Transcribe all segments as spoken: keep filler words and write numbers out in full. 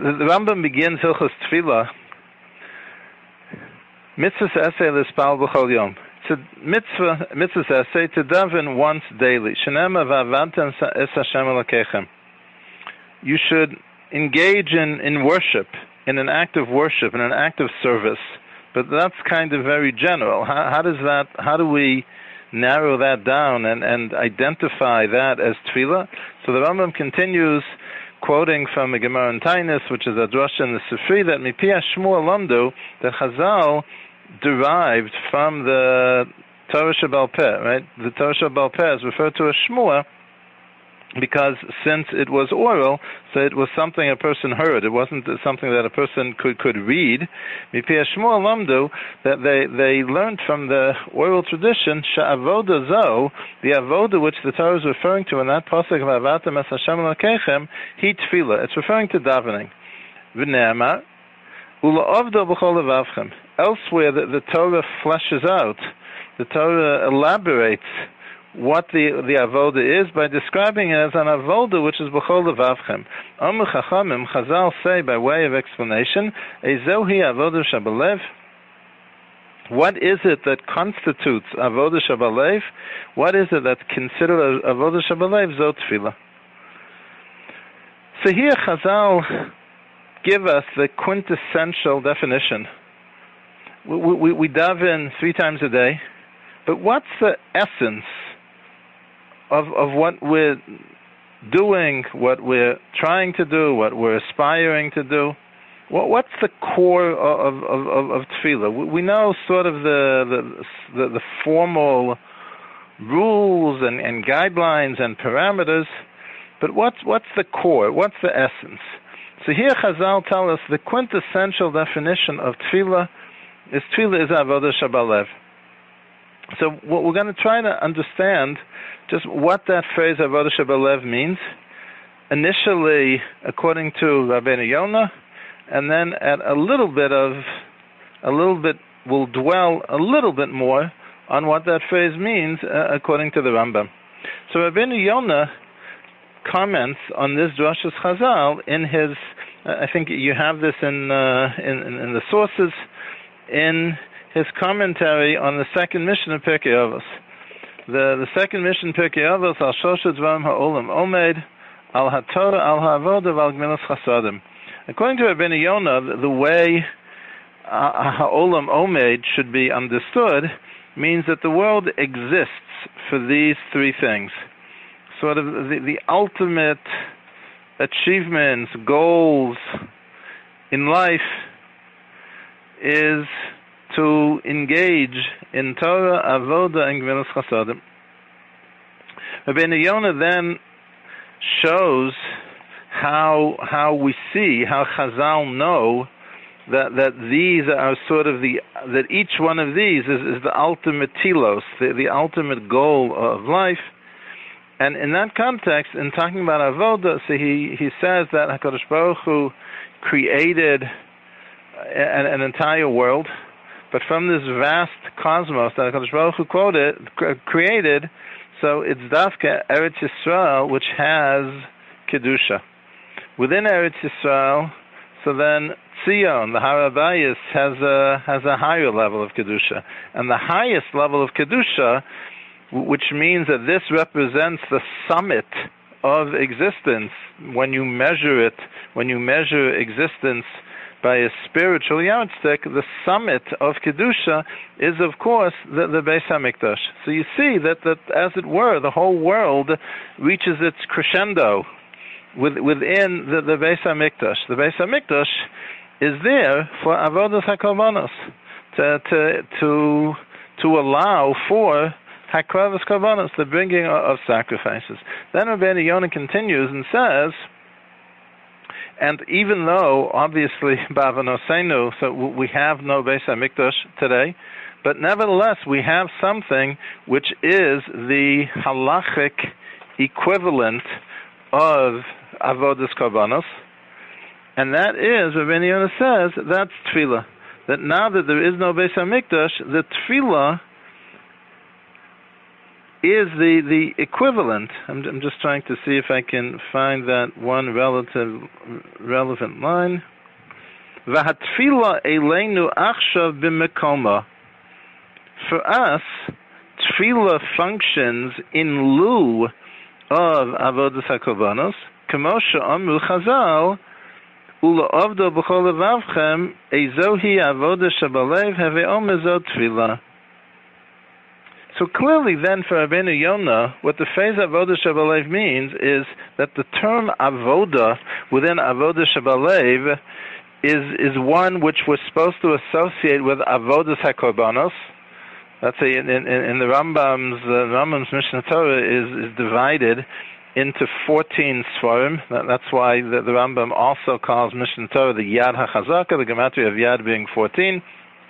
the Rambam begins Hilchos Tefillah, mitzvah essay l'spal b'chol yom. It's a mitzvah, mitzvah essay to daven once daily. Shenema v'avadtem es Hashem Elokechem. You should engage in, in worship, in an act of worship, in an act of service. But that's kind of very general. How, how does that? How do we narrow that down and, and identify that as tefillah? So the Rambam continues, quoting from the Gemara in Tainis, which is a drasha in the Sifri, that Mipi Shmuel Lamdu, that Chazal derived from the Torah Shebal Peh, right? The Torah Shebal Peh is referred to as Shmuel because since it was oral, so it was something a person heard. It wasn't something that a person could, could read. Mipi Shmuel Lamdu, that they, they learned from the oral tradition, Sha'avoda Zo, the avoda which the Torah is referring to in that pasuk of Avatem es Hashem Elokechem, he tefillah. It's referring to davening. V'ne'amar, ula'avdo b'chol levavchem. Elsewhere, the, the Torah fleshes out, the Torah elaborates what the the avoda is by describing it as an avoda which is b'chol levavchem. Omer Chachamim, Chazal say by way of explanation, ezohi avoda shabalev. What is it that constitutes avoda shabalev? What is it that's considered avoda shabalev? Zot tefillah. So here Chazal give us the quintessential definition. We, we, we daven three times a day, but what's the essence of of what we're doing, what we're trying to do, what we're aspiring to do? What, what's the core of of, of, of tefillah? We know sort of the the, the, the formal rules and, and guidelines and parameters, but what's what's the core? What's the essence? So here Chazal tell us the quintessential definition of tefillah is tefillah is avodah shabalev. So what we're going to try to understand just what that phrase avodah shabalev means. Initially, according to Rabbeinu Yonah, and then at a little bit of, a little bit, we'll dwell a little bit more on what that phrase means uh, according to the Rambam. So Rabbeinu Yonah comments on this Drashas Chazal in his, uh, I think you have this in, uh, in, in in the sources, in his commentary on the second mission of Pirkei Avos. The the second mission Pirkei Avos al Shoshet Dvarim Ha'olam Omed al HaTorah al Ha'avodah val Gemilas Chasadim. According to Rabbeinu Yonah, the, the way uh, Ha'olam Omed should be understood means that the world exists for these three things. Sort of the, the ultimate achievements, goals in life is to engage in Torah, Avodah, and Gemilas Chasadim. Rabbeinu Yonah then shows how how we see, how Chazal know that that these are sort of the, that each one of these is, is the ultimate telos, the, the ultimate goal of life. And in that context, in talking about Avodah, so he, he says that HaKadosh Baruch Hu created an, an entire world, but from this vast cosmos that HaKadosh Baruch Hu quoted, created, so it's Dafka Eretz Yisrael, which has Kedusha. Within Eretz Yisrael, so then Tzion, the Har HaBayis, has a, has a higher level of Kedusha. And the highest level of Kedusha, which means that this represents the summit of existence when you measure it, when you measure existence by a spiritual yardstick, the summit of Kedusha is, of course, the, the Beis HaMikdash. So you see that, that, as it were, the whole world reaches its crescendo with, within the, the Beis HaMikdash. The Beis HaMikdash is there for Avodas HaKorbanos, to, to, to, to allow for Hakravas Korbanos, the bringing of sacrifices. Then Rabbeinu Yonah continues and says, and even though, obviously, Ba'avonosenu, so we have no Beis HaMikdash today, but nevertheless, we have something which is the halachic equivalent of Avodas Korbanos, and that is, Rabbeinu Yonah says, that's Tefillah. That now that there is no Beis HaMikdash, the Tefillah is the, the equivalent. I'm, I'm just trying to see if I can find that one relative relevant line. V'hatfila eleinu achshav b'mekoma. For us, tefillah functions in lieu of avodas hakorbanos. K'mo she'amru Chazal, u'la'avdo b'chol levavchem, ezohi avodah shabalev have'om ezot tefillah. So clearly then for Rabbeinu Yonah, what the phrase avodah shabalev means is that the term avodah within avodah shabalev is is one which we're supposed to associate with avodas hakorbanos. Let's say in, in, in the Rambam's uh, Rambam's Mishnah Torah is, is divided into fourteen svarim. That, that's why the, the Rambam also calls Mishnah Torah the Yad HaChazaka, the gematria of Yad being fourteen.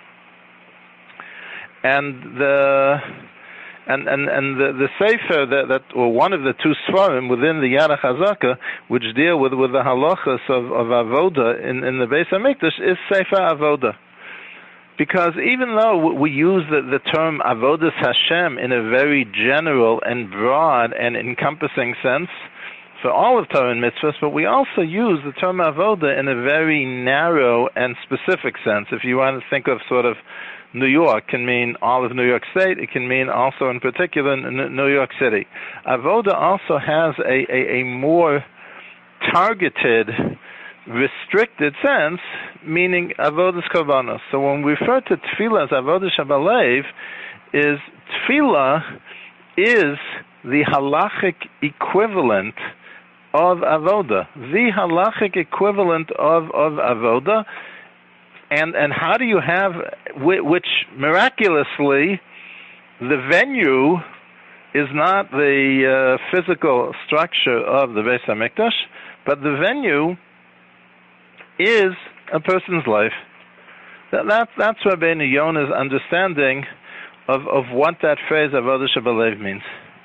And the and and, and the, the Sefer that, that or one of the two svarim within the Yad HaChazaka, which deal with, with the halachas of, of avoda in, in the Beis HaMikdash, is Sefer Avoda. Because even though we use the, the term avodas Hashem in a very general and broad and encompassing sense for all of Torah and mitzvahs, but we also use the term avoda in a very narrow and specific sense. If you want to think of sort of New York, can mean all of New York State. It can mean also in particular New York City. Avoda also has a, a, a more targeted, restricted sense, meaning avodas korbanos. So when we refer to tefillah as avodah shabalev, is tefillah is the halachic equivalent of avoda, the halachic equivalent of, of avoda. And and how do you have, which miraculously, the venue is not the uh, physical structure of the Beis HaMikdash, but the venue is a person's life. That, that, that's Rabbeinu Yonah's understanding of, of what that phrase avodah shabalev means.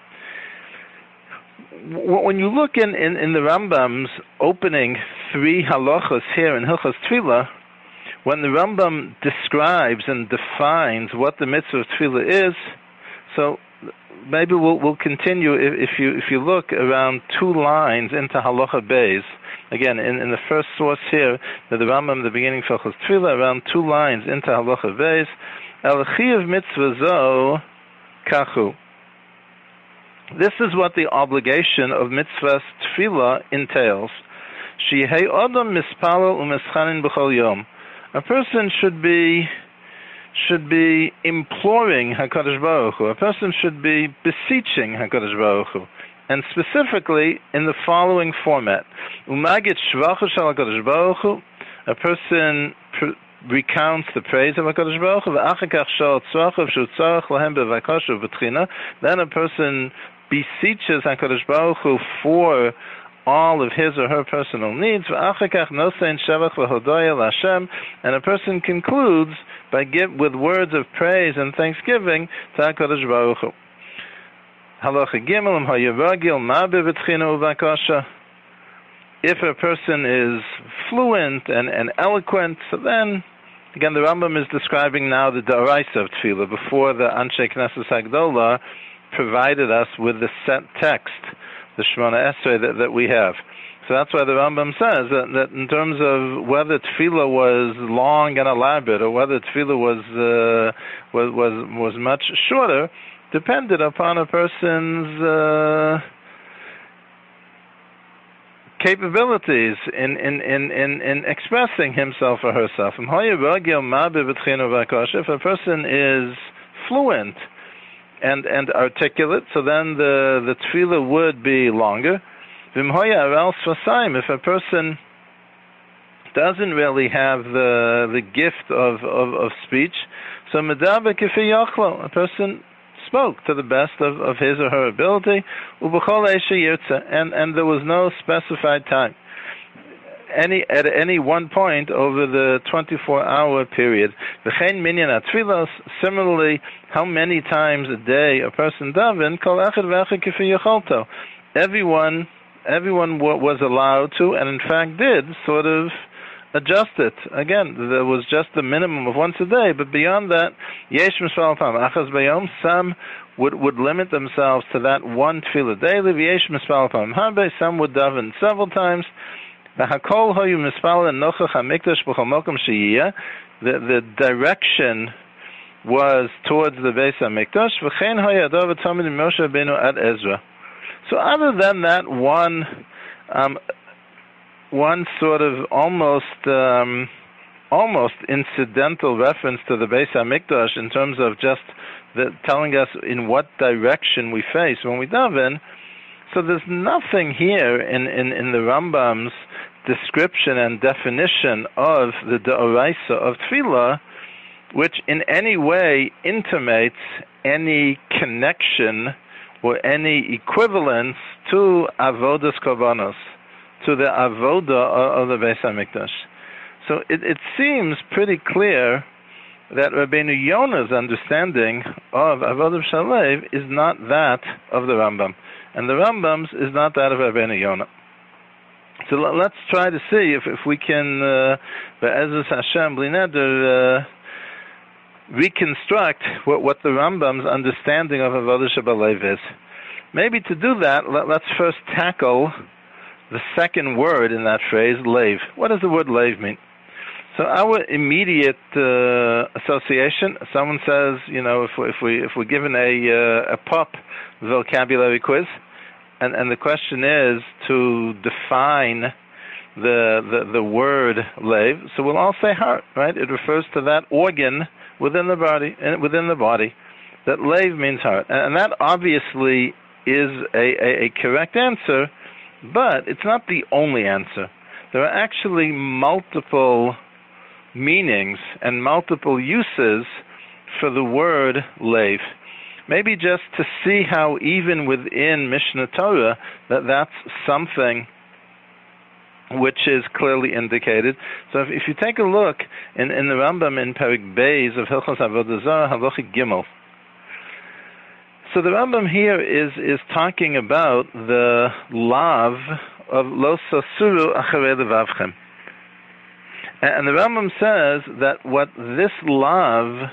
When you look in, in, in the Rambam's opening three halachos here in Hilchos Tefillah, when the Rambam describes and defines what the mitzvah of tefillah is, so maybe we'll, we'll continue if, if you if you look around two lines into halacha beis. Again, in, in the first source here, that the Rambam in the beginning of Hilchos Tefillah, around two lines into halacha beis, el chiyav mitzvah zo kachu. This is what the obligation of mitzvahs tefillah entails. Shehei adam mispalel u'mischanin b'chol yom. A person should be should be imploring HaKadosh Baruch Hu. A person should be beseeching HaKadosh Baruch Hu. And specifically in the following format. Umagit shvachu shel HaKadosh Baruch Hu. A person pr- recounts the praise of HaKadosh Baruch Hu. V'achakach shal tzrachav shu tzarach lahem bevakashu v'tchina. Then a person beseeches HaKadosh Baruch Hu for all of his or her personal needs, and a person concludes by give, with words of praise and thanksgiving to HaKadosh Baruch Hu. If a person is fluent and, and eloquent, so then, again, the Rambam is describing now the D'oraisa of Tefillah, before the Anshe Knesset Hagdolah provided us with the set text, the Shemona Esrei that, that we have. So that's why the Rambam says that, that in terms of whether tefillah was long and elaborate or whether tefillah was uh, was was was much shorter, depended upon a person's uh, capabilities in in, in, in in expressing himself or herself. If a person is fluent and and articulate, so then the, the tefillah would be longer. If a person doesn't really have the the gift of, of, of speech, so a person spoke to the best of, of his or her ability, and, and there was no specified time. Any at any one point over the twenty-four hour period. Similarly, how many times a day a person daven, everyone everyone was allowed to, and in fact did, sort of adjust it. Again, there was just the minimum of once a day, but beyond that, yesh mispal pam achas bayom. Some would would limit themselves to that one tefillah daily. Yesh mispal pam habe. Some would daven several times. The hakol hoyu mispal nochach hamikdash b'chol mokom sheyiyah. The the direction was towards the Beis Hamikdash. V'chein hayadav tamid Moshe Rabbeinu ad Ezra. So other than that one, um, one sort of almost um, almost incidental reference to the Beis Hamikdash in terms of just the, telling us in what direction we face when we daven. So there's nothing here in, in, in the Rambam's description and definition of the D'oraisa of Tefillah which in any way intimates any connection or any equivalence to Avodas Kovanos, to the Avoda of the Beis HaMikdash. So it, it seems pretty clear that Rabbeinu Yonah's understanding of Avodah Shalev is not that of the Rambam, and the Rambam's is not that of Rabbeinu Yonah. So let's try to see if, if we can, Be'ezus Hashem, Bli Neder, reconstruct what, what the Rambam's understanding of Avodah Shalev is. Maybe to do that, let, let's first tackle the second word in that phrase, leiv. What does the word leiv mean? So our immediate uh, association, someone says, you know, if, if, we, if we're given a, uh, a pop vocabulary quiz, and, and the question is to define the, the, the word leiv, so we'll all say heart, right? It refers to that organ within the body, within the body, that leiv means heart. And that obviously is a, a, a correct answer, but it's not the only answer. There are actually multiple meanings and multiple uses for the word leiv. Maybe just to see how even within Mishnah Torah that that's something which is clearly indicated. So if, if you take a look in, in the Rambam in Perik Beis of Hilchos Avodah Zarah Halacha Gimel, so the Rambam here is, is talking about the lav of Lo Sasuru Acharei Levavchem. And the Rambam says that what this lav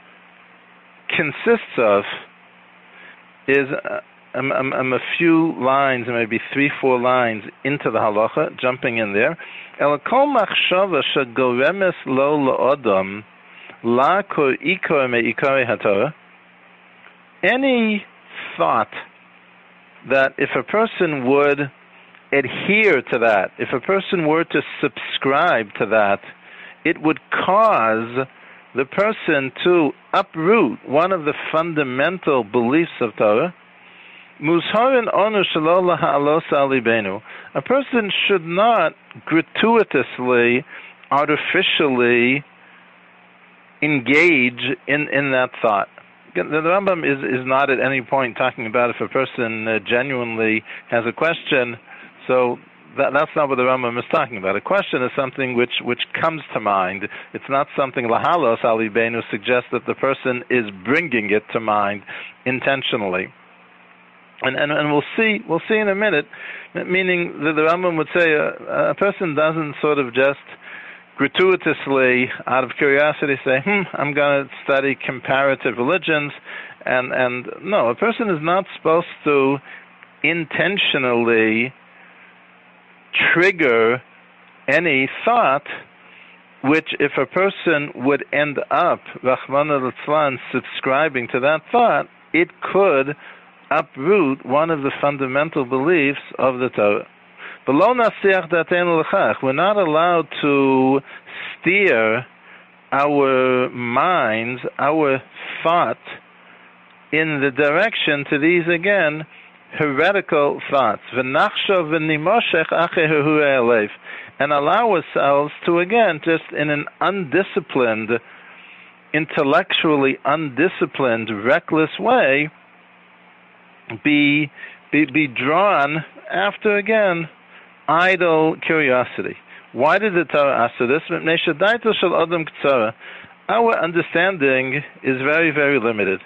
consists of is a, a, a few lines, maybe three, four lines into the halacha, jumping in there. El kol machshava shegoremes lo laodam la kor ikor me ikore haTorah. Any thought that if a person would adhere to that, if a person were to subscribe to that, it would cause the person to uproot one of the fundamental beliefs of Torah. Muzharin onu shelo laha'alos al libenu. A person should not gratuitously, artificially engage in, in that thought. The Rambam is, is not at any point talking about if a person uh, genuinely has a question. So that, that's not what the Rambam is talking about. A question is something which, which comes to mind. It's not something lahalos al libenu suggests that the person is bringing it to mind intentionally. And, and and we'll see we'll see in a minute, meaning that the Rambam would say a, a person doesn't sort of just gratuitously, out of curiosity, say, hmm, I'm going to study comparative religions, and and no, a person is not supposed to intentionally trigger any thought which, if a person would end up, Rachmana litzlan, subscribing to that thought, it could uproot one of the fundamental beliefs of the Torah. We're not allowed to steer our minds, our thought, in the direction to these, again, heretical thoughts. And allow ourselves to, again, just in an undisciplined, intellectually undisciplined, reckless way, be, be, be drawn after, again, idle curiosity. Why did the Torah ask this? Our understanding is very, very limited.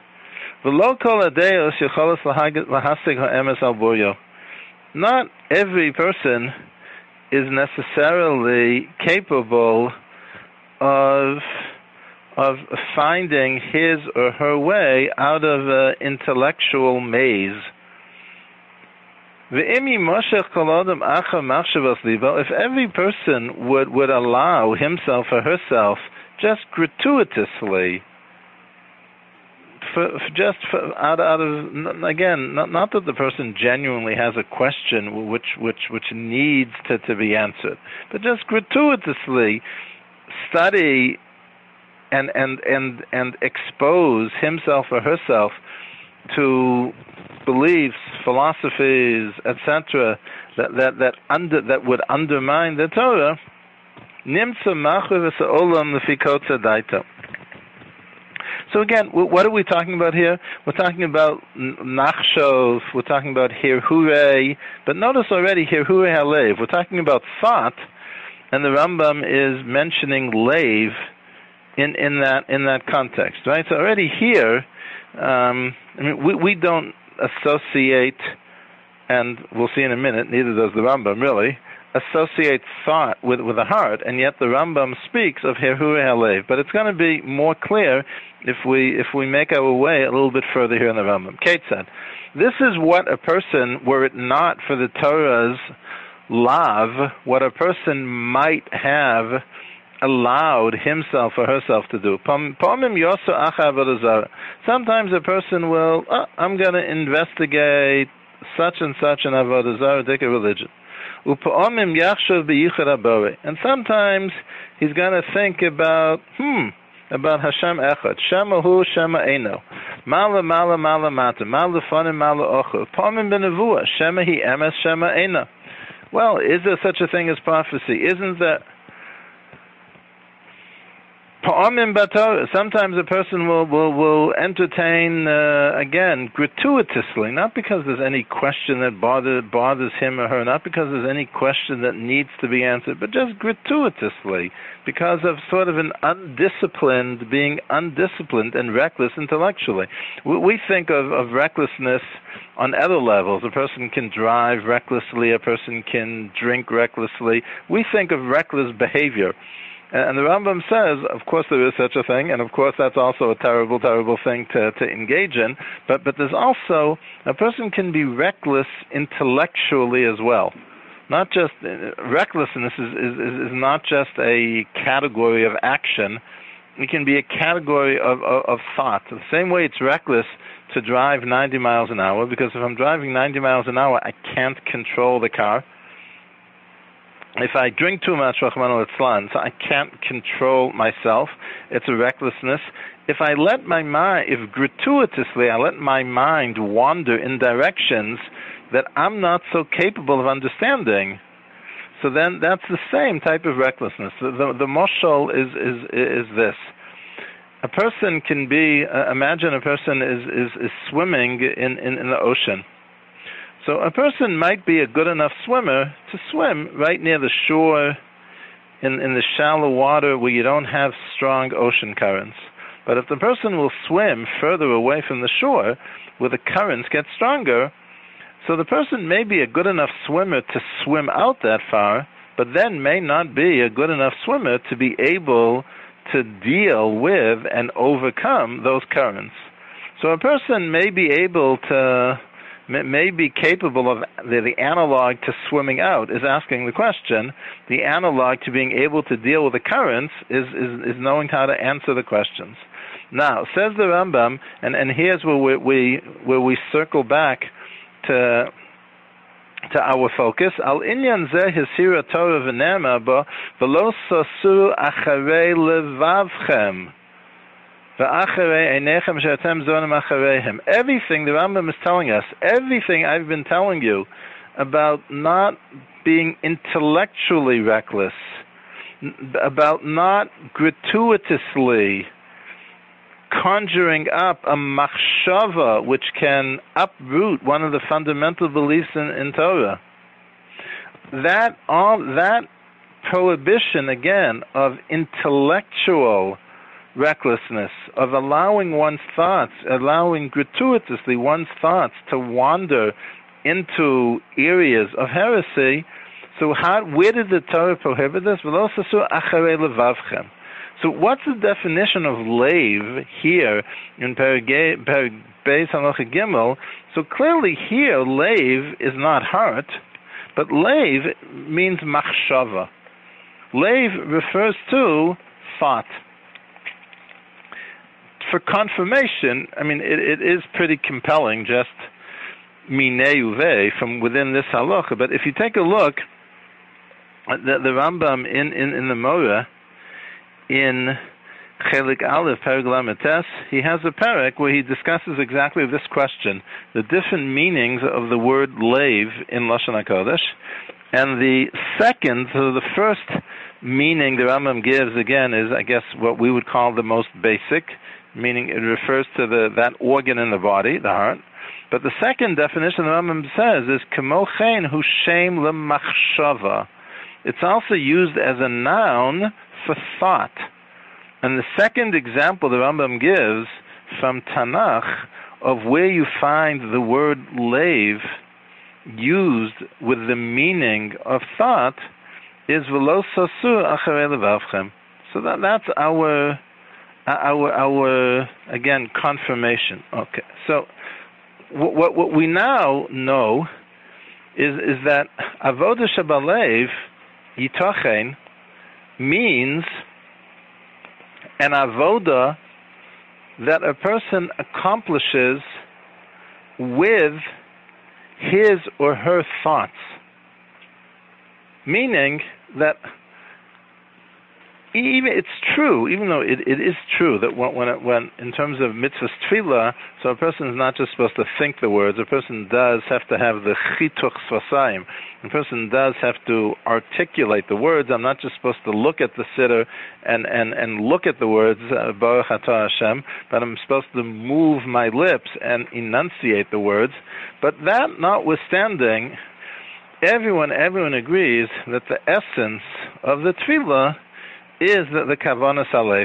Not every person is necessarily capable of of finding his or her way out of an intellectual maze. If every person would, would allow himself or herself just gratuitously, for, for just for, out, out of, again, not, not that the person genuinely has a question which which which needs to, to be answered, but just gratuitously study and and and and expose himself or herself to beliefs, philosophies, et cetera, that that that under that would undermine the Torah. So again, what are we talking about here? We're talking about nachshov. We're talking about hirhure. But notice already hirhure halev. We're talking about thought, and the Rambam is mentioning leiv in in that in that context, right? So already here, um, I mean, we we don't associate, and we'll see in a minute. Neither does the Rambam really associate thought with with the heart, and yet the Rambam speaks of hirhure halev. But it's going to be more clear if we if we make our way a little bit further here in the Rambam. Kate said, "This is what a person, were it not for the Torah's lav, what a person might have allowed himself or herself to do. Sometimes a person will, oh, I'm going to investigate such and such an avodah zarah, take a religion. And sometimes he's going to think about, hmm, about Hashem Echad. Shema hu, Shema eino. Mala, mala, mala, mata. Mala fanim, mala ochu. Pomim benavua. Shema hi emes, Shema eino. Well, is there such a thing as prophecy? Isn't that... Sometimes a person will will, will entertain, uh, again, gratuitously, not because there's any question that bother, bothers him or her, not because there's any question that needs to be answered, but just gratuitously, because of sort of an undisciplined, being undisciplined and reckless intellectually. We, we think of, of recklessness on other levels. A person can drive recklessly, a person can drink recklessly. We think of reckless behavior. And the Rambam says, of course there is such a thing, and of course that's also a terrible, terrible thing to, to engage in, but, but there's also, a person can be reckless intellectually as well. Not just, uh, recklessness is, is, is not just a category of action, it can be a category of, of, of thought. The same way it's reckless to drive ninety miles an hour, because if I'm driving ninety miles an hour, I can't control the car. If I drink too much, Rachmana litzlan, so I can't control myself. It's a recklessness. If I let my mind, if gratuitously I let my mind wander in directions that I'm not so capable of understanding, so then that's the same type of recklessness. The, the, the moshel is, is, is this. A person can be, uh, imagine a person is, is, is swimming in, in, in the ocean. So a person might be a good enough swimmer to swim right near the shore in, in the shallow water where you don't have strong ocean currents. But if the person will swim further away from the shore where the currents get stronger, so the person may be a good enough swimmer to swim out that far, but then may not be a good enough swimmer to be able to deal with and overcome those currents. So a person may be able to... may be capable of, the, the analog to swimming out is asking the question. The analog to being able to deal with the currents is, is, is knowing how to answer the questions. Now, says the Rambam, and, and here's where we, we where we circle back to to our focus. Al inyan zeh hisira Torah v'nema ba v'lo sosu acharei levavchem. Everything the Rambam is telling us, everything I've been telling you about not being intellectually reckless, about not gratuitously conjuring up a machshava which can uproot one of the fundamental beliefs in, in Torah. That all that prohibition again of intellectual recklessness, of allowing one's thoughts, allowing gratuitously one's thoughts to wander into areas of heresy, So how, where did the Torah prohibit this? V'lo sasu acharei levavchem. So what's the definition of leiv here in Perek Beis Halacha Gimel? So clearly here, leiv is not heart, but leiv means machshava. Leiv refers to thought. For confirmation, I mean, it, it is pretty compelling, just minei uve, from within this halacha. But if you take a look at the, the Rambam in, in, in the Moreh, in Chelik Aleph, Perek Lamed Tes, he has a perek where he discusses exactly this question, the different meanings of the word leiv in Lashon HaKodesh. And the second, so the first meaning the Rambam gives, again, is, I guess, what we would call the most basic, meaning it refers to the that organ in the body, the heart. But the second definition the Rambam says is Kemo chen hu shem lemachshava. It's also used as a noun for thought. And the second example the Rambam gives from Tanakh of where you find the word leiv used with the meaning of thought is v'lo sasu acharei levavchem. So that, that's our, our, our, again, confirmation. Okay, so what, what we now know is, is that avodah shebalev yitochen means an avoda that a person accomplishes with his or her thoughts. Meaning that even it's true, even though it, it is true that when, when, it, when in terms of mitzvahs tefillah, so a person is not just supposed to think the words, a person does have to have the chituch svasayim. A person does have to articulate the words. I'm not just supposed to look at the siddur and, and, and look at the words, Baruch Atah Hashem, but I'm supposed to move my lips and enunciate the words. But that notwithstanding, everyone, everyone agrees that the essence of the tefillah is the, the kavanas aleif.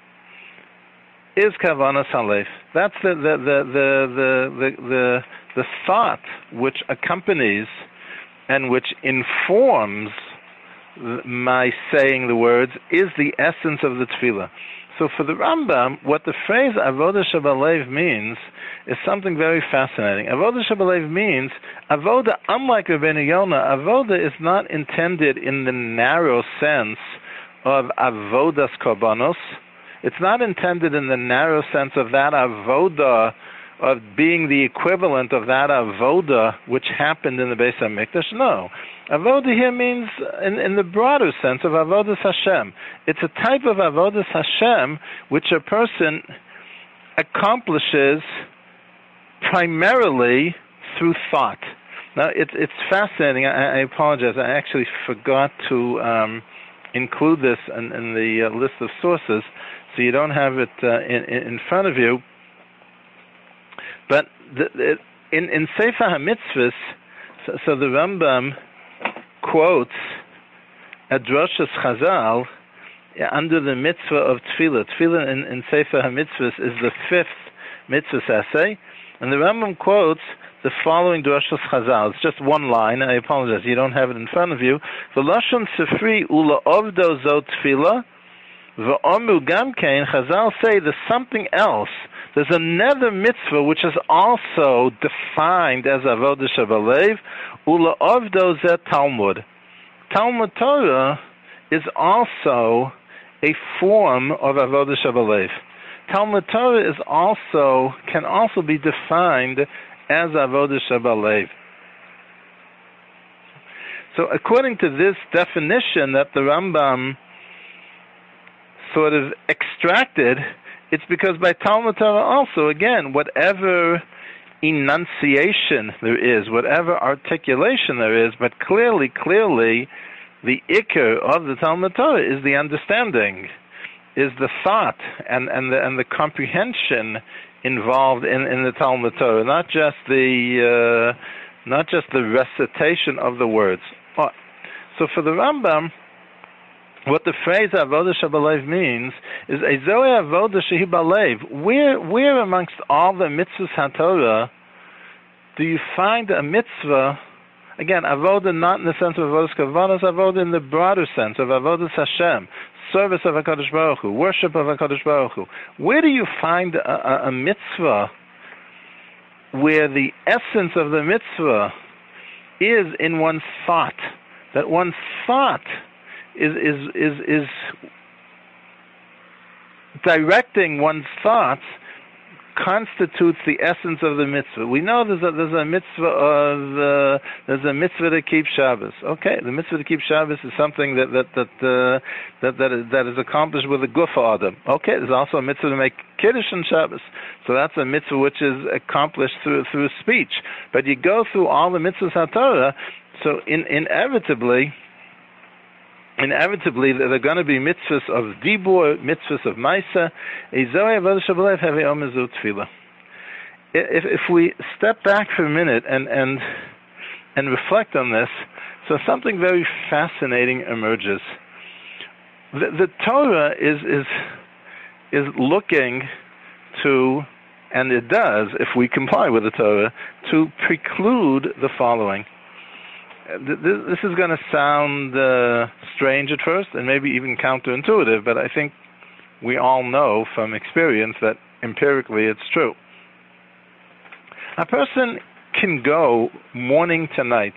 Is kavanas aleif. That's the the the the the the, the thought which accompanies and which informs my saying the words is the essence of the tefillah. So for the Rambam, what the phrase avodah shebalev means is something very fascinating. Avodah shebalev means, avodah, unlike Rabbeinu Yonah, avodah is not intended in the narrow sense of avodas korbanos. It's not intended in the narrow sense of that avodah, of being the equivalent of that avodah which happened in the Beis HaMikdash. No. Avodah here means in, in the broader sense of avodas Hashem. It's a type of avodas Hashem which a person accomplishes primarily through thought. Now, it's it's fascinating. I, I apologize. I actually forgot to um, include this in, in the uh, list of sources, so you don't have it uh, in, in front of you. But the, the, in, in Sefer HaMitzvahs, so, so the Rambam quotes a Drashas Chazal under the mitzvah of Tefillah. Tefillah in, in Sefer HaMitzvahs is the fifth mitzvah essay, and the Rambam quotes the following Drashas Chazal. It's just one line. I apologize, you don't have it in front of you. V'lashon sefri ula ovdo zo tefillah v'omu gamkein. Chazal say there's something else. There's another mitzvah which is also defined as avodah shebalev, ula ovdo ze Talmud. Talmud Torah is also a form of avodah shebalev. Talmud Torah is also can also be defined as avodah shebalev. So, according to this definition that the Rambam sort of extracted, it's because by Talmud Torah also, again, whatever enunciation there is, whatever articulation there is, but clearly, clearly, the ikar of the Talmud Torah is the understanding, is the thought, and, and the and the comprehension involved in, in the Talmud Torah, not just the uh, not just the recitation of the words. So for the Rambam, what the phrase avodah shebalev means is a zoe avodah shehi balev. Where, where amongst all the mitzvahs haTorah do you find a mitzvah, Again, avoda not in the sense of avodas kavanas, avoda in the broader sense of avodas Hashem, service of HaKadosh Baruch Hu, worship of HaKadosh Baruch Hu. Where do you find a, a, a mitzvah where the essence of the mitzvah is in one's thought? That one's thought is is is is directing one's thoughts constitutes the essence of the mitzvah. We know there's a, there's a mitzvah of uh, there's a mitzvah to keep Shabbos. Okay, the mitzvah to keep Shabbos is something that that that uh, that that is, that is accomplished with a gufa adam. Okay, there's also a mitzvah to make kiddush on Shabbos. So that's a mitzvah which is accomplished through through speech. But you go through all the mitzvahs HaTorah, so in, inevitably. Inevitably, there are going to be mitzvahs of dibur, mitzvahs of maisa. If if we step back for a minute and and and reflect on this, so something very fascinating emerges. The, the Torah is is is looking to, and it does, if we comply with the Torah, to preclude the following. This is going to sound uh, strange at first and maybe even counterintuitive, but I think we all know from experience that empirically it's true. A person can go morning to night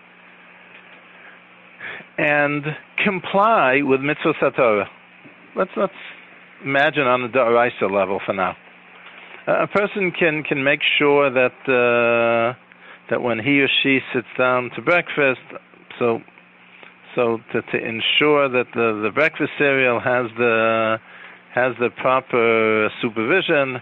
and comply with mitzvot HaTorah. Let's, let's imagine on the D'oraisa level for now. A person can, can make sure that... Uh, that when he or she sits down to breakfast, so so to, to ensure that the, the breakfast cereal has the has the proper supervision,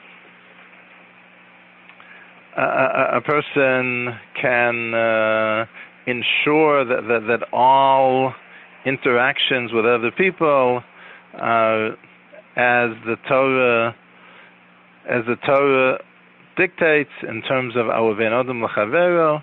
a, a, a person can uh, ensure that, that that all interactions with other people are as the Torah as the Torah dictates in terms of our ben adam l'chavero,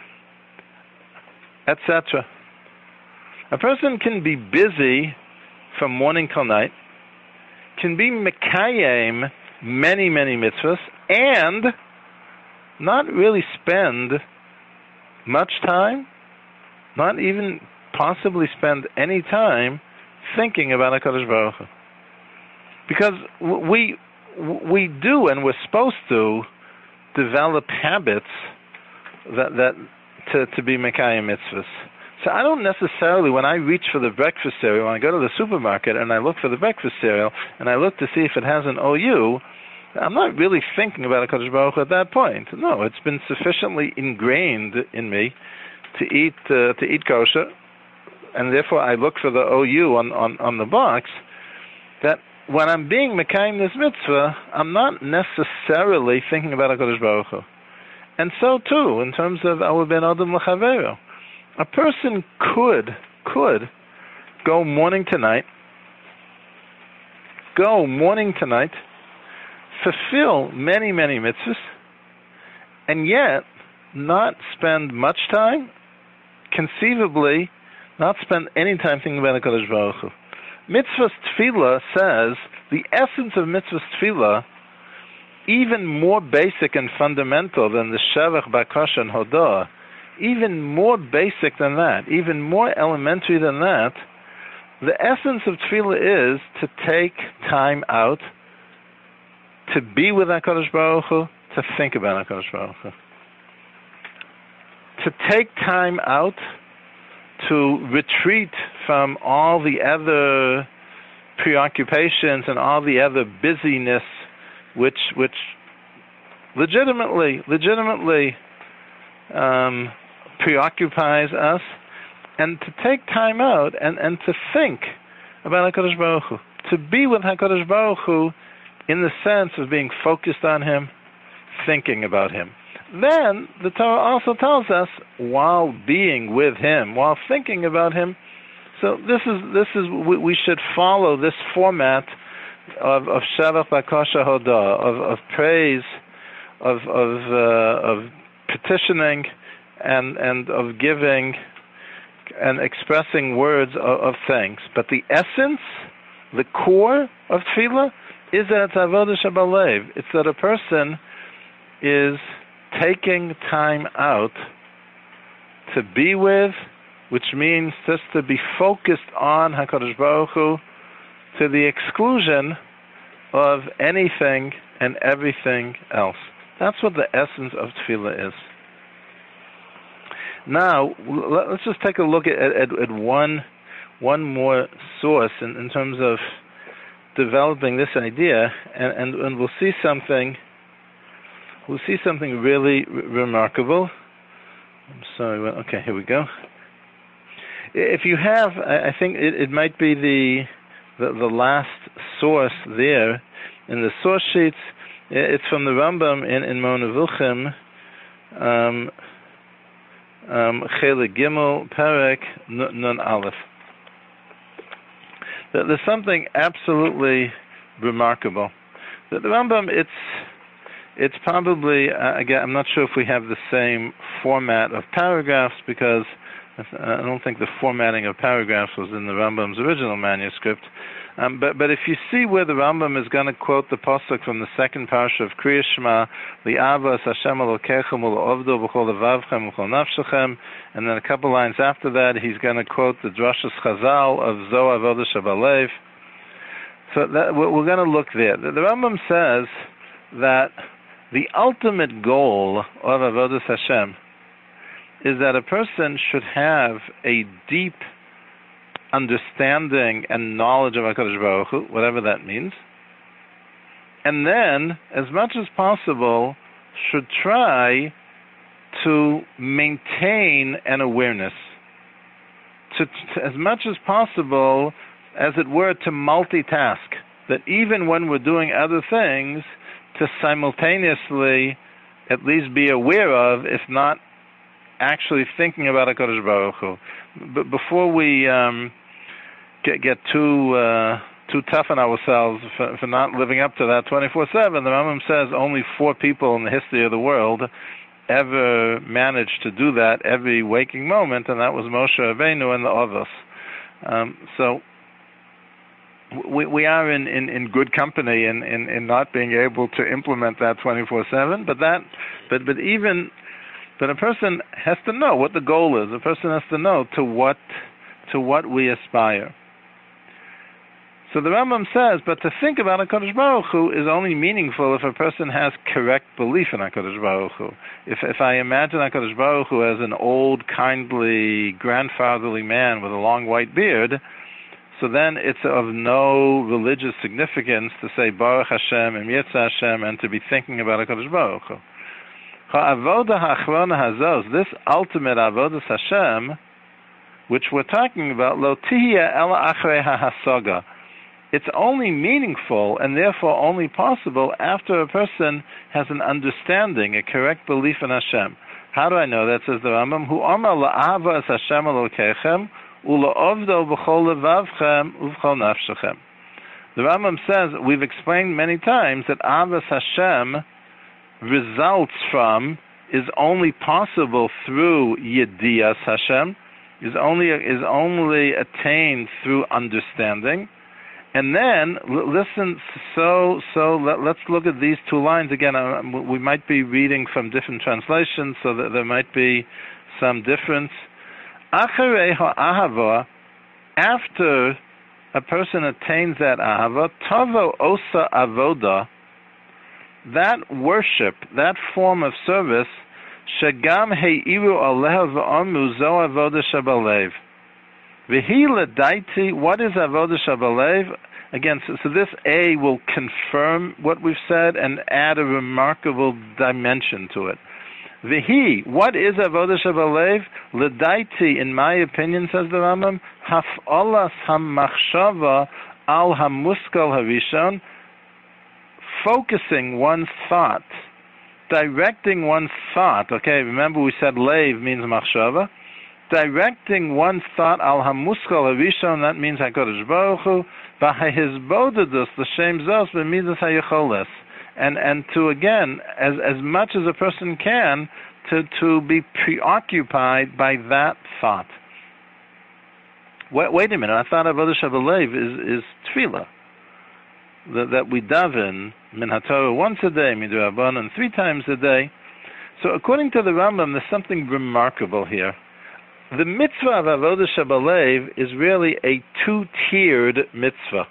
et cetera. A person can be busy from morning till night, can be mekayem many, many mitzvahs, and not really spend much time, not even possibly spend any time thinking about HaKadosh Baruch Hu. Because we we do, and we're supposed to, develop habits that that to, to be mekayem mitzvahs. So I don't necessarily, when I reach for the breakfast cereal, when I go to the supermarket and I look for the breakfast cereal and I look to see if it has an O U, I'm not really thinking about HaKadosh Baruch Hu at that point. No, it's been sufficiently ingrained in me to eat uh, to eat kosher, and therefore I look for the O U on, on, on the box, that when I'm being mekayem this mitzvah, I'm not necessarily thinking about HaKadosh Baruch Hu. And so too, in terms of our ben adam l'chavero, a person could, could go morning to night, go morning to night, fulfill many, many mitzvahs, and yet not spend much time, conceivably not spend any time thinking about HaKadosh Baruch Hu. Mitzvah's tefillah says the essence of mitzvah's tefillah, even more basic and fundamental than the shevach, bakasha, and hodah, even more basic than that, even more elementary than that, the essence of tefillah is to take time out to be with HaKadosh Baruch Hu, to think about HaKadosh Baruch Hu. To take time out to retreat from all the other preoccupations and all the other busyness which which legitimately legitimately um, preoccupies us, and to take time out and, and to think about HaKadosh Baruch Hu, to be with HaKadosh Baruch Hu in the sense of being focused on Him, thinking about Him. Then the Torah also tells us, while being with Him, while thinking about Him, so this is this is we, we should follow this format of of Shavach Bakasha Hodah, of of praise, of of uh, of petitioning, and and of giving and expressing words of, of thanks. But the essence, the core of tefillah, is that it's avodah shebalev. It's that a person is taking time out to be with, which means just to be focused on HaKadosh Baruch Hu to the exclusion of anything and everything else. That's what the essence of tefillah is. Now, let's just take a look at, at, at one one more source in, in terms of developing this idea, and, and, and we'll see something. We'll see something really r- remarkable. I'm sorry. Well, okay, here we go. If you have, I, I think it, it might be the, the the last source there in the source sheets. It's from the Rambam in in Monavuchim. Um, Um, Chelik Gimel Perek Nun Aleph. There's something absolutely remarkable. The, the Rambam, it's it's probably uh, again, I'm not sure if we have the same format of paragraphs, because I don't think the formatting of paragraphs was in the Rambam's original manuscript. Um, but but if you see where the Rambam is going to quote the pasuk from the second parsha of Kriyas Shema, Li'avas Hashem Elokechem U'Lovdo B'chol Levavchem U'Chol Nafshechem, and then a couple lines after that, he's going to quote the Drashas Chazal of Zo Avodah Shabalev. So that, we're going to look there. The, the Rambam says that the ultimate goal of Avodas Hashem is that a person should have a deep understanding and knowledge of HaKadosh Baruch Hu, whatever that means, and then, as much as possible, should try to maintain an awareness, to, to as much as possible, as it were, to multitask, that even when we're doing other things, to simultaneously at least be aware of, if not actually thinking about HaKadosh Baruch Hu. But before we um, get get too uh, too tough on ourselves for, for not living up to that twenty-four seven, the Rambam says only four people in the history of the world ever managed to do that every waking moment, and that was Moshe Rabbeinu and the others. Um, so we we are in, in, in good company in, in, in not being able to implement that twenty-four seven. But that but but even but a person has to know what the goal is. A person has to know to what to what we aspire. So the Rambam says, but to think about HaKadosh Baruch Hu is only meaningful if a person has correct belief in HaKadosh Baruch Hu. If if I imagine HaKadosh Baruch Hu as an old, kindly, grandfatherly man with a long white beard, so then it's of no religious significance to say Baruch Hashem and Yitzhak Hashem and to be thinking about HaKadosh Baruch Hu. Ha'avodah ha'achrona hazos, this ultimate avodas Hashem, which we're talking about, lo tihya ela achrei ha'hasaga, it's only meaningful and therefore only possible after a person has an understanding, a correct belief in Hashem. How do I know that? Says the Rambam, Hu amar la'avas Hashem elokechem u'la'ovdo b'chol levavchem u'v'chol nafshechem. The Rambam says, we've explained many times that avas Hashem results from, is only possible through Yediyas Hashem, is only is only attained through understanding. And then l- listen. So so let, let's look at these two lines again. Uh, we might be reading from different translations, so that there might be some difference. Acharei ha'ahava, after a person attains that ahava, tavo osa avoda, that worship, that form of service, shegam heiru aleha v'amu zo avoda shabalev. V'hi ledaiti, what is avoda shabalev? Again, so, so this A will confirm what we've said and add a remarkable dimension to it. V'hi, what is avoda shabalev? Ledaiti, in my opinion, says the Rambam, haf'olas hamachshava al hamuskal harishon, focusing one's thought, directing one's thought. Okay, remember we said leiv means machshava. Directing one's thought al hamuskal harishon, that means HaKadosh Baruch Hu, v'hahizbodedus l'shem zos b'midas hayecholes, and and to again, as as much as a person can, to to be preoccupied by that thought. Wait, wait a minute, I thought avodah shabalev is is tefillah, that that we daven min haTorah once a day, midrabanan three times a day. So according to the Rambam, there's something remarkable here. the mitzvah of Avodah Shebalev is really a two-tiered mitzvah.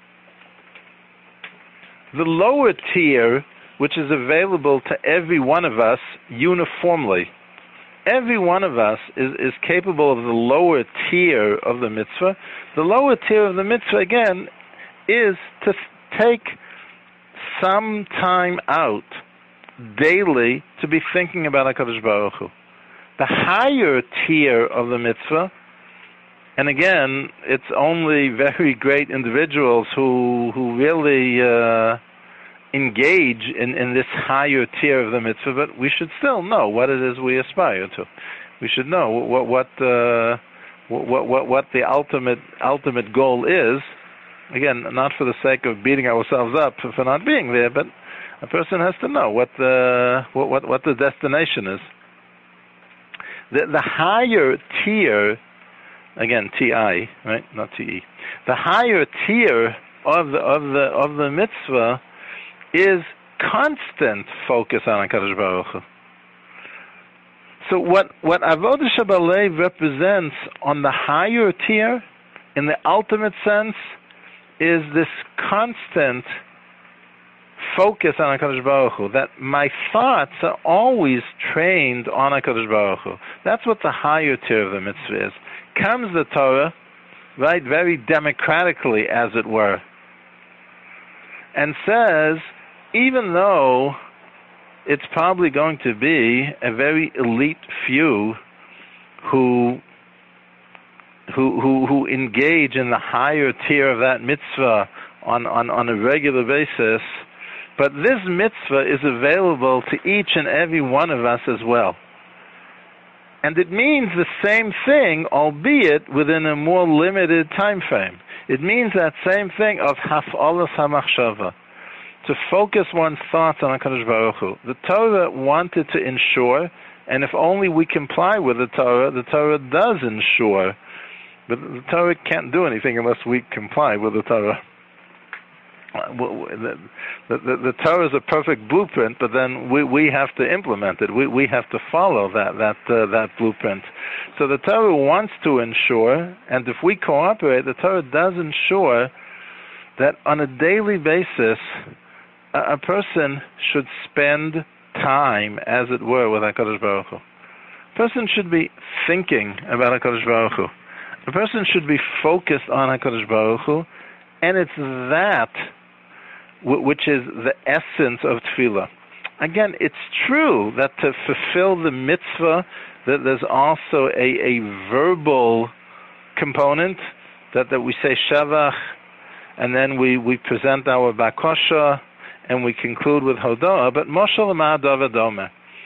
The lower tier, which is available to every one of us uniformly. Every one of us is, is capable of the lower tier of the mitzvah. The lower tier of the mitzvah, again, is to take some time out daily to be thinking about HaKadosh Baruch Hu. The higher tier of the mitzvah, and again, it's only very great individuals who who really uh, engage in, in this higher tier of the mitzvah, but we should still know what it is we aspire to. We should know what what uh, what, what what the ultimate ultimate goal is. Again, not for the sake of beating ourselves up for not being there, but a person has to know what the what what, what the destination is. The the higher tier, again T I, right, not T E. The higher tier of the of the of the mitzvah is constant focus on HaKadosh Baruch Hu. So what what Avodah Shebalev represents on the higher tier, in the ultimate sense, is this constant focus on HaKadosh Baruch Hu, that my thoughts are always trained on HaKadosh Baruch Hu. That's what the higher tier of the mitzvah is. Comes the Torah, right, very democratically, as it were, and says, even though it's probably going to be a very elite few who who who, who engage in the higher tier of that mitzvah on, on, on a regular basis, but this mitzvah is available to each and every one of us as well. And it means the same thing, albeit within a more limited time frame. It means that same thing of haf'alas hamachshava, to focus one's thoughts on HaKadosh Baruch Hu. The Torah wanted to ensure, and if only we comply with the Torah, the Torah does ensure, but the Torah can't do anything unless we comply with the Torah. The, the, the, the Torah is a perfect blueprint, but then we, we have to implement it. We, we have to follow that that uh, that blueprint. So the Torah wants to ensure, and if we cooperate, the Torah does ensure that on a daily basis, a, a person should spend time, as it were, with HaKadosh Baruch Hu. A person should be thinking about HaKadosh Baruch Hu. A person should be focused on HaKadosh Baruch Hu, and it's that which is the essence of tefillah. Again, it's true that to fulfill the mitzvah, that there's also a, a verbal component, that, that we say shavach, and then we, we present our bakosha, and we conclude with hodah, but Moshe l'ma davar doma.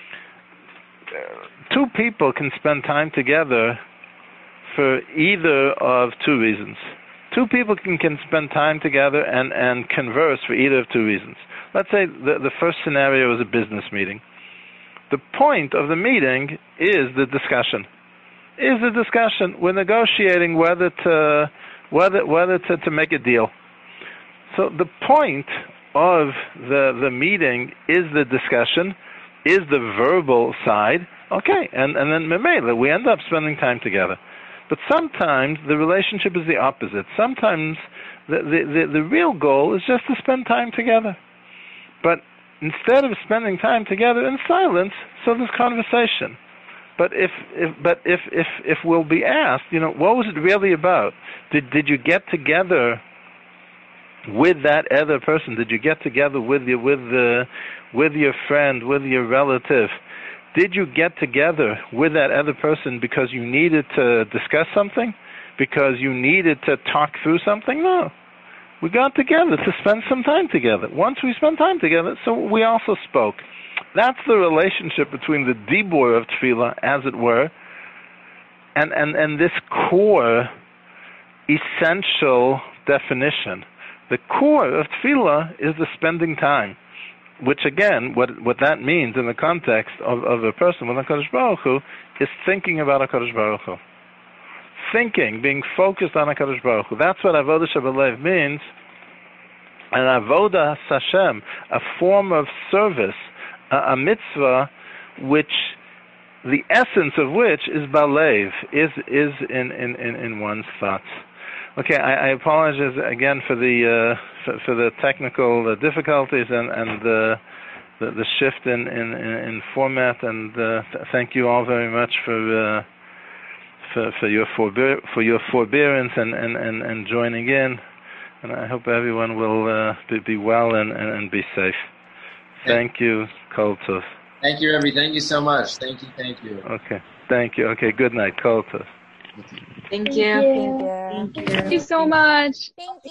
Two people can spend time together for either of two reasons. Two people can, can spend time together and, and converse for either of two reasons. Let's say the, the first scenario is a business meeting. The point of the meeting is the discussion. Is the discussion. We're negotiating whether to whether whether to, to make a deal. So the point of the the meeting is the discussion, is the verbal side. Okay, and, and then memela, we end up spending time together. But sometimes the relationship is the opposite. Sometimes the, the, the, the real goal is just to spend time together. But instead of spending time together in silence, so there's conversation. But if, if but if, if if we'll be asked, you know, what was it really about? Did did you get together with that other person? Did you get together with your with the with your friend, with your relative? Did you get together with that other person because you needed to discuss something? Because you needed to talk through something? No. We got together to spend some time together. Once we spent time together, so we also spoke. That's the relationship between the dibur of tefillah, as it were, and, and, and this core, essential definition. The core of tefillah is the spending time. Which again, what what that means in the context of, of a person with HaKadosh Baruch Hu is thinking about HaKadosh Baruch Hu. Thinking, being focused on HaKadosh Baruch Hu. That's what Avodah Shebalev means. And Avodah Hashem, a form of service, a, a mitzvah which the essence of which is balev, is is in, in, in, in one's thoughts. Okay, I, I apologize again for the uh, for, for the technical uh, difficulties and and the the, the shift in, in, in format, and uh, th- thank you all very much for uh, for, for your forbear- for your forbearance and, and, and, and joining in. And I hope everyone will uh, be, be well and, and, and be safe. Thank, thank you, Kol Tov. Thank you, Rebbe. Thank you so much. Thank you, thank you. Okay, thank you. Okay, good night, Kol Tov. Thank you. Thank you. Thank you so much. Thank you.